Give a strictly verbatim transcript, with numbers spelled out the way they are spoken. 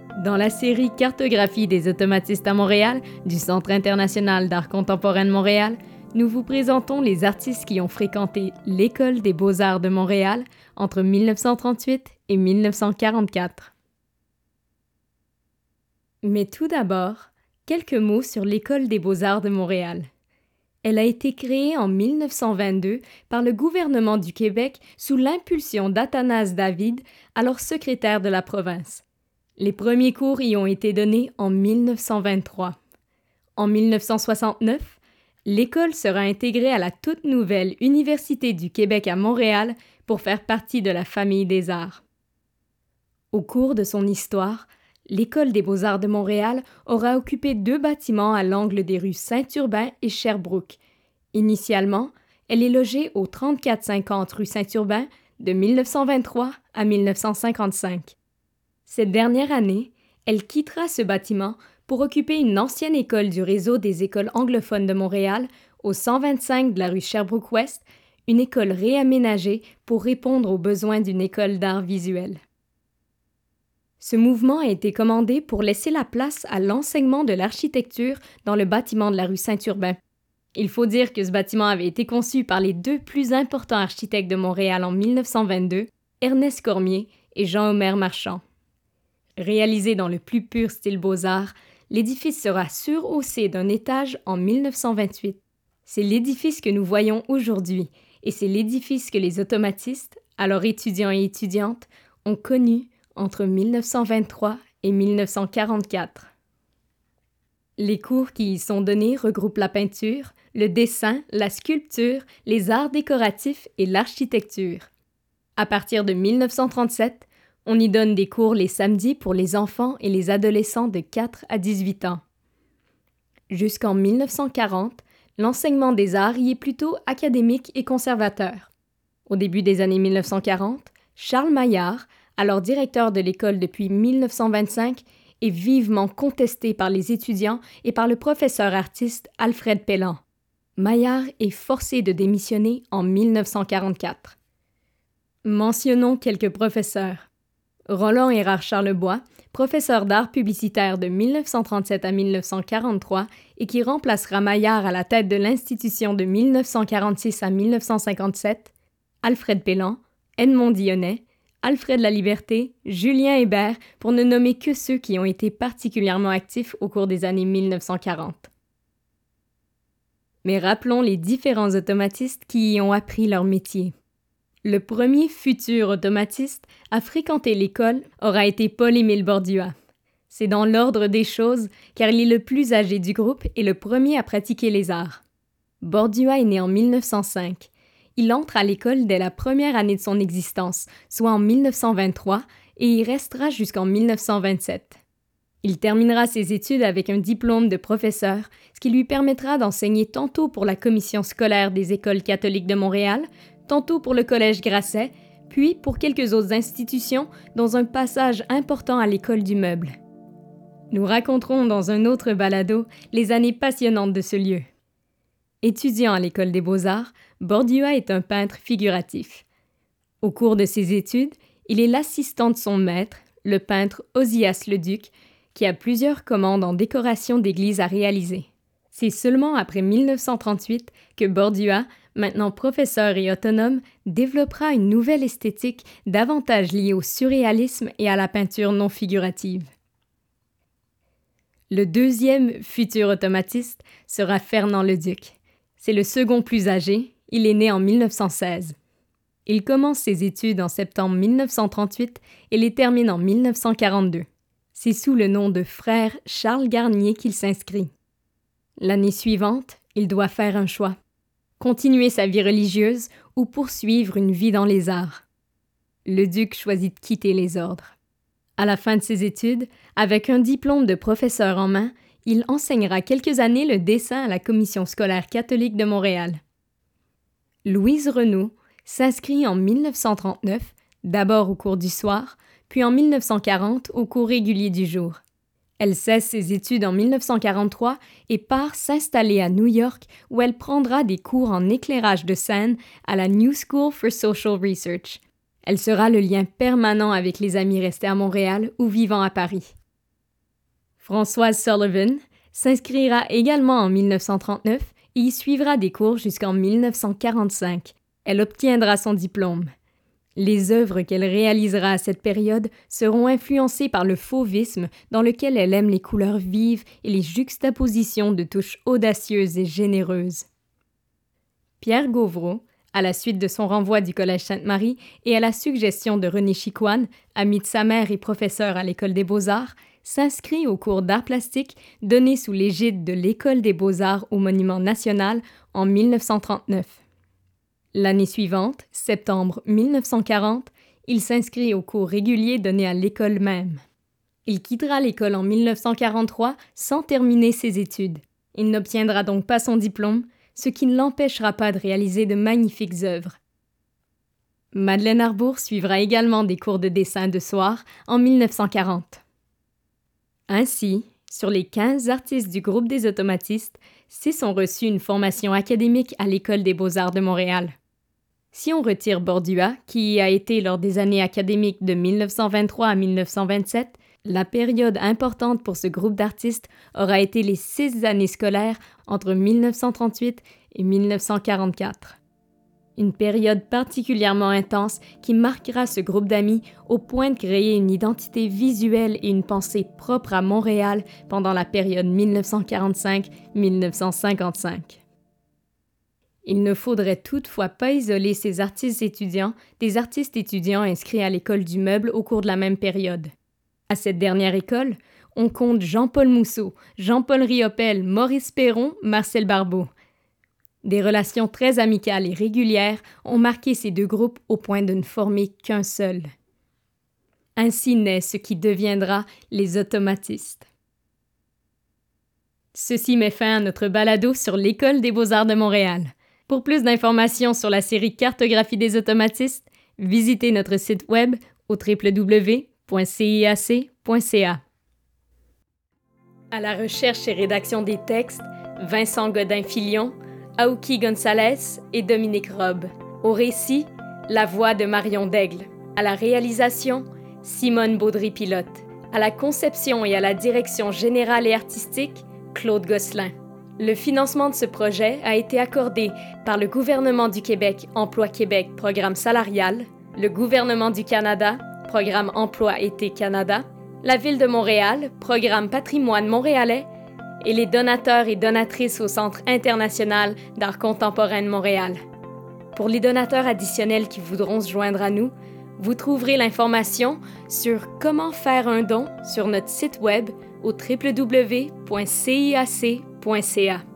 Dans la série Cartographie des automatistes à Montréal du Centre international d'art contemporain de Montréal, nous vous présentons les artistes qui ont fréquenté l'École des beaux-arts de Montréal entre mille neuf cent trente-huit et mille neuf cent quarante-quatre. Mais tout d'abord, quelques mots sur l'École des beaux-arts de Montréal. Elle a été créée en mille neuf cent vingt-deux par le gouvernement du Québec sous l'impulsion d'Athanase David, alors secrétaire de la province. Les premiers cours y ont été donnés en mille neuf cent vingt-trois. En mille neuf cent soixante-neuf, l'école sera intégrée à la toute nouvelle Université du Québec à Montréal pour faire partie de la famille des arts. Au cours de son histoire, l'École des beaux-arts de Montréal aura occupé deux bâtiments à l'angle des rues Saint-Urbain et Sherbrooke. Initialement, elle est logée au trente-quatre cinquante rue Saint-Urbain de mille neuf cent vingt-trois à mille neuf cent cinquante-cinq. Cette dernière année, elle quittera ce bâtiment pour occuper une ancienne école du réseau des écoles anglophones de Montréal au cent vingt-cinq de la rue Sherbrooke-Ouest, une école réaménagée pour répondre aux besoins d'une école d'art visuel. Ce mouvement a été commandé pour laisser la place à l'enseignement de l'architecture dans le bâtiment de la rue Saint-Urbain. Il faut dire que ce bâtiment avait été conçu par les deux plus importants architectes de Montréal en mille neuf cent vingt-deux, Ernest Cormier et Jean-Omer Marchand. Réalisé dans le plus pur style beaux-arts, l'édifice sera surhaussé d'un étage en mille neuf cent vingt-huit. C'est l'édifice que nous voyons aujourd'hui, et c'est l'édifice que les automatistes, alors étudiants et étudiantes, ont connu entre mille neuf cent vingt-trois et mille neuf cent quarante-quatre. Les cours qui y sont donnés regroupent la peinture, le dessin, la sculpture, les arts décoratifs et l'architecture. À partir de mille neuf cent trente-sept, on y donne des cours les samedis pour les enfants et les adolescents de quatre à dix-huit ans. Jusqu'en mille neuf cent quarante, l'enseignement des arts y est plutôt académique et conservateur. Au début des années mille neuf cent quarante, Charles Maillard, alors directeur de l'école depuis mille neuf cent vingt-cinq, est vivement contesté par les étudiants et par le professeur artiste Alfred Pelland. Maillard est forcé de démissionner en mille neuf cent quarante-quatre. Mentionnons quelques professeurs. Roland Hérard Charlebois, professeur d'art publicitaire de mille neuf cent trente-sept à mille neuf cent quarante-trois et qui remplacera Maillard à la tête de l'institution de mille neuf cent quarante-six à mille neuf cent cinquante-sept, Alfred Pelland, Edmond Dionnet, Alfred Laliberté, Julien Hébert, pour ne nommer que ceux qui ont été particulièrement actifs au cours des années mille neuf cent quarante. Mais rappelons les différents automatistes qui y ont appris leur métier. Le premier futur automatiste à fréquenter l'école aura été Paul-Émile Bordua. C'est dans l'ordre des choses, car il est le plus âgé du groupe et le premier à pratiquer les arts. Bordua est né en mille neuf cent cinq. Il entre à l'école dès la première année de son existence, soit en mille neuf cent vingt-trois, et y restera jusqu'en mille neuf cent vingt-sept. Il terminera ses études avec un diplôme de professeur, ce qui lui permettra d'enseigner tantôt pour la commission scolaire des écoles catholiques de Montréal, tantôt pour le Collège Grasset, puis pour quelques autres institutions, dont un passage important à l'École du Meuble. Nous raconterons dans un autre balado les années passionnantes de ce lieu. Étudiant à l'École des beaux-arts, Bordua est un peintre figuratif. Au cours de ses études, il est l'assistant de son maître, le peintre Ozias Leduc, qui a plusieurs commandes en décoration d'église à réaliser. C'est seulement après mille neuf cent trente-huit que Bordua, maintenant professeur et autonome, développera une nouvelle esthétique davantage liée au surréalisme et à la peinture non figurative. Le deuxième futur automatiste sera Fernand Leduc. C'est le second plus âgé, il est né en mille neuf cent seize. Il commence ses études en septembre mille neuf cent trente-huit et les termine en mille neuf cent quarante-deux. C'est sous le nom de frère Charles Garnier qu'il s'inscrit. L'année suivante, il doit faire un choix. Continuer sa vie religieuse ou poursuivre une vie dans les arts. Leduc choisit de quitter les ordres. À la fin de ses études, avec un diplôme de professeur en main, il enseignera quelques années le dessin à la Commission scolaire catholique de Montréal. Louise Renaud s'inscrit en mille neuf cent trente-neuf, d'abord au cours du soir, puis en mille neuf cent quarante au cours régulier du jour. Elle cesse ses études en mille neuf cent quarante-trois et part s'installer à New York où elle prendra des cours en éclairage de scène à la New School for Social Research. Elle sera le lien permanent avec les amis restés à Montréal ou vivant à Paris. Françoise Sullivan s'inscrira également en mille neuf cent trente-neuf et y suivra des cours jusqu'en mille neuf cent quarante-cinq. Elle obtiendra son diplôme. Les œuvres qu'elle réalisera à cette période seront influencées par le fauvisme dans lequel elle aime les couleurs vives et les juxtapositions de touches audacieuses et généreuses. Pierre Gauvreau, à la suite de son renvoi du Collège Sainte-Marie et à la suggestion de René Chicoine, ami de sa mère et professeur à l'École des Beaux-Arts, s'inscrit au cours d'art plastique donné sous l'égide de l'École des Beaux-Arts au Monument national en mille neuf cent trente-neuf. L'année suivante, septembre mille neuf cent quarante, il s'inscrit au cours régulier donné à l'école même. Il quittera l'école en mille neuf cent quarante-trois sans terminer ses études. Il n'obtiendra donc pas son diplôme, ce qui ne l'empêchera pas de réaliser de magnifiques œuvres. Madeleine Arbour suivra également des cours de dessin de soir en mille neuf cent quarante. Ainsi, sur les quinze artistes du groupe des automatistes, six ont reçu une formation académique à l'École des Beaux-Arts de Montréal. Si on retire Bordua, qui y a été lors des années académiques de mille neuf cent vingt-trois à mille neuf cent vingt-sept, la période importante pour ce groupe d'artistes aura été les six années scolaires entre mille neuf cent trente-huit et mille neuf cent quarante-quatre. Une période particulièrement intense qui marquera ce groupe d'amis au point de créer une identité visuelle et une pensée propre à Montréal pendant la période mille neuf cent quarante-cinq à mille neuf cent cinquante-cinq. Il ne faudrait toutefois pas isoler ces artistes étudiants des artistes étudiants inscrits à l'École du meuble au cours de la même période. À cette dernière école, on compte Jean-Paul Mousseau, Jean-Paul Riopel, Maurice Perron, Marcel Barbeau. Des relations très amicales et régulières ont marqué ces deux groupes au point de ne former qu'un seul. Ainsi naît ce qui deviendra les automatistes. Ceci met fin à notre balado sur l'École des Beaux-Arts de Montréal. Pour plus d'informations sur la série Cartographie des automatistes, visitez notre site web au w w w point c i a c point c a. À la recherche et rédaction des textes, Vincent Godin-Filion, Aouki Gonzalez et Dominique Robe. Au récit, la voix de Marion Daigle. À la réalisation, Simone Baudry-Pilote. À la conception et à la direction générale et artistique, Claude Gosselin. Le financement de ce projet a été accordé par le gouvernement du Québec, Emploi Québec, Programme salarial, le gouvernement du Canada, Programme Emploi-Été Canada, la Ville de Montréal, Programme Patrimoine montréalais, et les donateurs et donatrices au Centre international d'art contemporain de Montréal. Pour les donateurs additionnels qui voudront se joindre à nous, vous trouverez l'information sur comment faire un don sur notre site web au w w w point c i a c point c a.